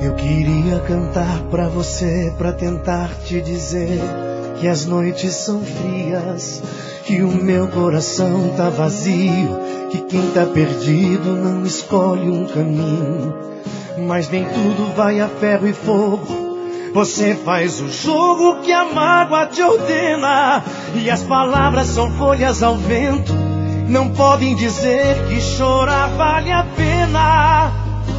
Eu queria cantar pra você, pra tentar te dizer que as noites são frias, que o meu coração tá vazio, que quem tá perdido não escolhe um caminho. Mas nem tudo vai a ferro e fogo. Você faz o jogo que a mágoa te ordena, e as palavras são folhas ao vento, não podem dizer que chorar vale a pena.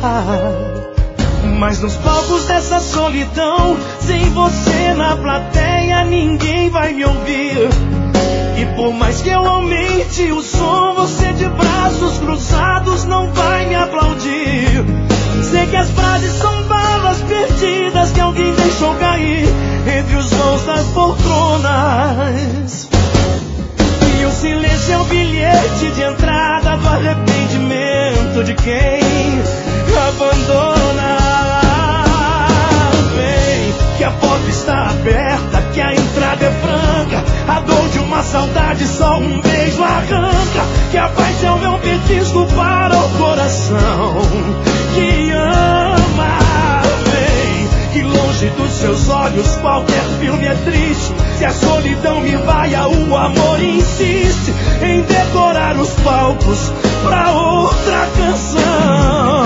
Mas nos palcos dessa solidão, sem você na plateia, ninguém vai me ouvir. E por mais que eu aumente o som, você de braços cruzados não vai me aplaudir. Sei que as frases são balas perdidas que alguém deixou cair entre os vãos das poltronas. E o silêncio é o bilhete de entrada do arrependimento de quem abandona. Vem, que a porta está aberta, que a entrada é franca, a dor de uma saudade só um beijo arranca, que a paz é o meu petisco para o coração que ama. Vem, que longe dos seus olhos qualquer filme é triste, se a solidão me vaia, o amor insiste em decorar os palcos pra outra canção.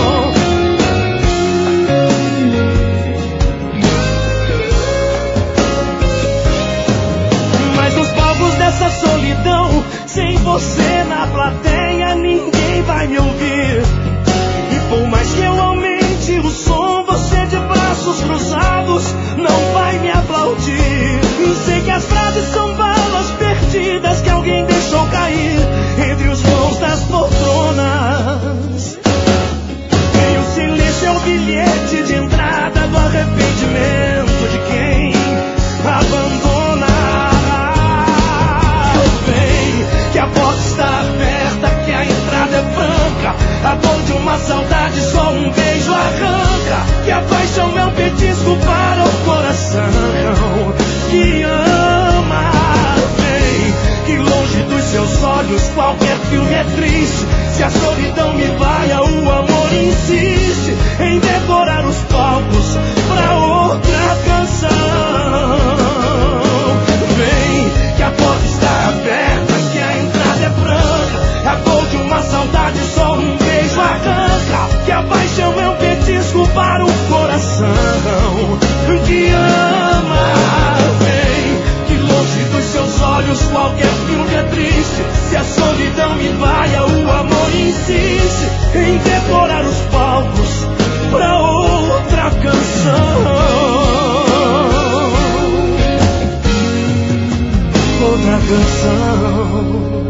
Mas nos palcos dessa solidão, sem você na plateia, ninguém vai me ouvir. E por mais que eu aumente o som, você de braços cruzados não vai me aplaudir. Sei que as frases são balas perdidas que alguém deixou cair entre os vãos das poltronas. E o silêncio é o bilhete de entrada do arrependimento de quem abandona. Vem, que a porta está aberta, que a entrada é franca, a dor de uma saudade só um beijo arranca, que a paixão é um petisco para o coração que ama. Vem, que longe dos seus olhos qualquer filme é triste, se a solidão me vaia, o amor insiste em decorar os palcos pra outra canção. Vem, que a porta está aberta, que a entrada é franca, a dor de uma saudade só um beijo arranca, que a paixão é um petisco para o coração que ama. Vem, que longe dos seus olhos qualquer filme é triste, se a solidão me vaia, o amor insiste em decorar os palcos pra outra canção. Outra canção.